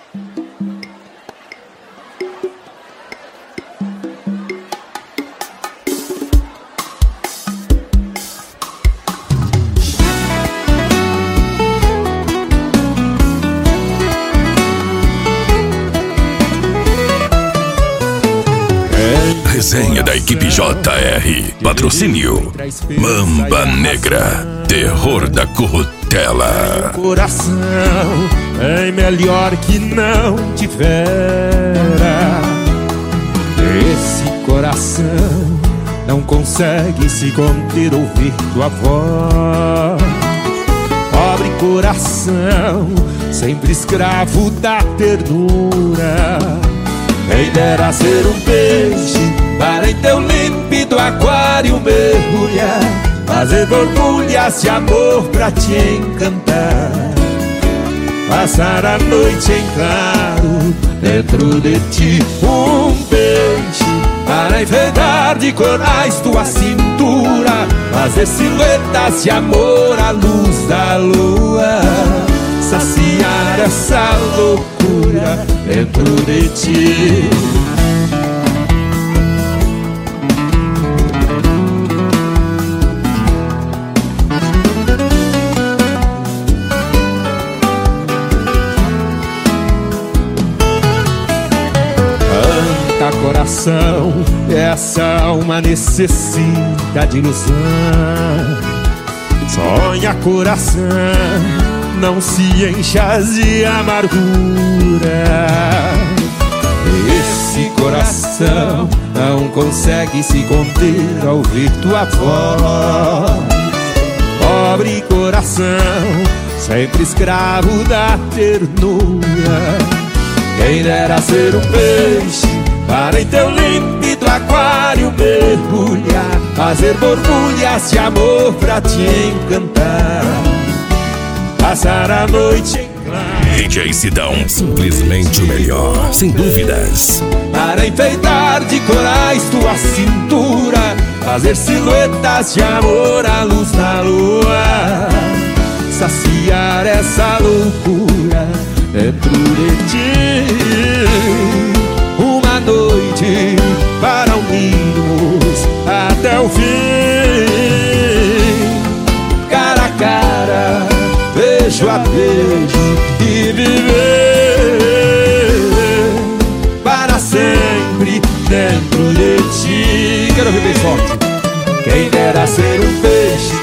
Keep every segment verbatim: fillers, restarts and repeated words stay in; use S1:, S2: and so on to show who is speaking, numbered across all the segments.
S1: Resenha da equipe J R. Patrocínio Mamba Negra, terror da Currutela.
S2: Coração é melhor que não tivera. Esse coração não consegue se conter, ouvir tua voz. Pobre coração, sempre escravo da ternura. Quem dera ser um peixe para em teu límpido aquário mergulhar, fazer borbulhas de amor pra te encantar, passar a noite em claro dentro de ti. Um peixe para enfeitar de corais tua cintura, fazer silhuetas de amor à luz da lua, saciar essa loucura dentro de ti. Canta, coração, essa alma necessita de ilusão. Sonha, coração, não se enchas de amargura. Esse coração não consegue se conter ao ouvir tua voz. Pobre coração, sempre escravo da ternura. Quem dera ser um peixe para em teu límpido aquário mergulhar, fazer borbulhas de amor pra te encantar, passar a noite em claro.
S1: D J Sidão, simplesmente o melhor, sem dúvidas.
S2: Para enfeitar de corais tua cintura, fazer silhuetas de amor à luz da lua, saciar essa loucura dentro de ti. Uma noite para unirmos até o fim, cara a cara, beijo a beijo, e viver para sempre dentro de ti. Quero ouvir bem forte. Quem dera ser um peixe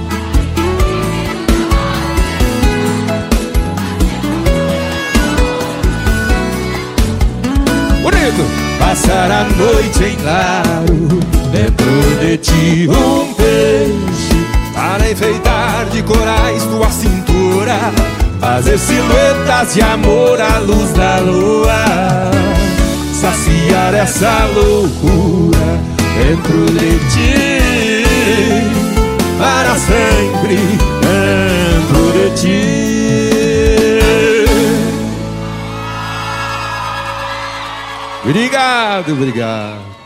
S2: bonito, passar a noite em claro dentro de ti. Um peixe para enfeitar de corais tua cintura, fazer silhuetas de amor à luz da lua, saciar essa loucura dentro de ti, para sempre dentro de ti. Obrigado, obrigado.